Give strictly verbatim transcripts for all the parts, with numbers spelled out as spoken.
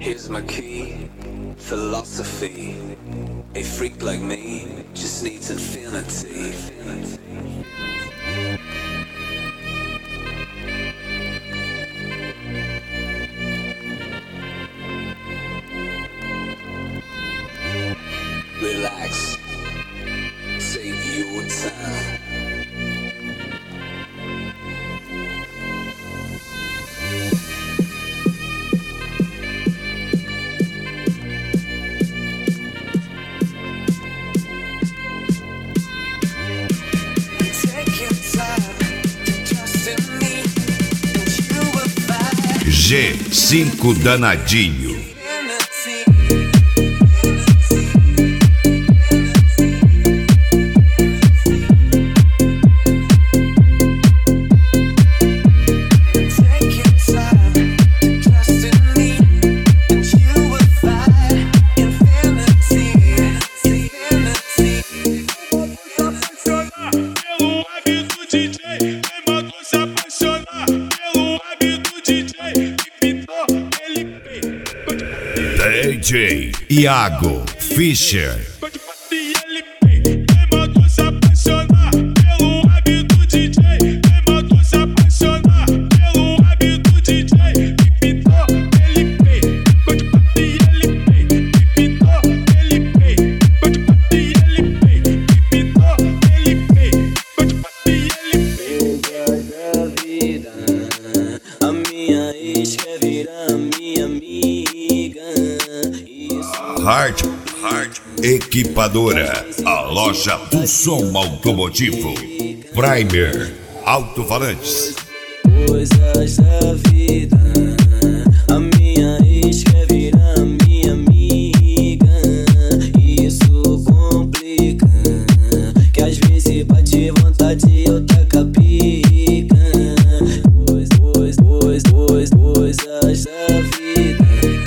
Here's my key, philosophy. A freak like me just needs infinity. Relax, take your time. G cinco Danadinho. D J Iago Fischer. Hard, Hard Equipadora, a loja do som automotivo. Primer Alto-Falantes. Coisas da vida, a minha ex quer virar minha amiga. Isso complica, que às vezes bate vontade e eu taca pica. Coisas, coisas, coisas, coisas da vida.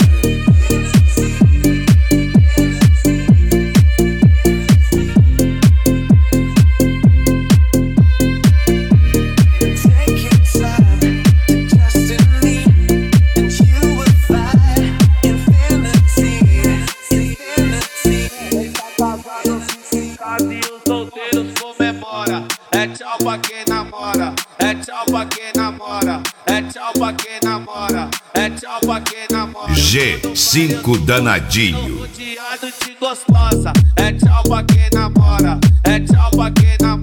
É tchau pra quem namora, é tchau pra quem namora, é tchau pra quem namora, é tchau pra quem namora. G cinco Danadinho. Rodeado de gostosa, é tchau pra quem namora, é tchau pra quem namora.